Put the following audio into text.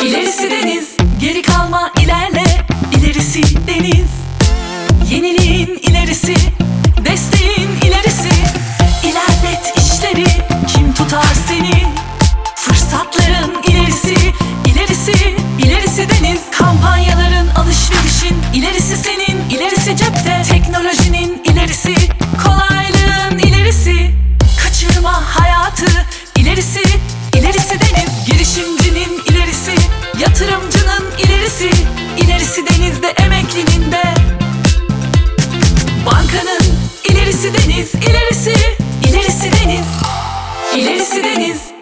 İlerisi deniz, geri kalma ilerle. İlerisi deniz, yeniliğin ilerisi, desteğin ilerisi. İlerlet işleri, kim tutar seni? Fırsatların ilerisi, ilerisi, ilerisi deniz. Kampanyaların, alışverişin ilerisi senin, ilerisi cepte. Teknolojinin ilerisi, kolaylığın ilerisi. Kaçırma hayatı, ilerisi, ilerisi deniz. Girişimcinin ilerisi, yatırımcının ilerisi, ilerisi denizde, emeklinin de. Bankanın ilerisi deniz, ilerisi, ilerisi deniz, ilerisi deniz.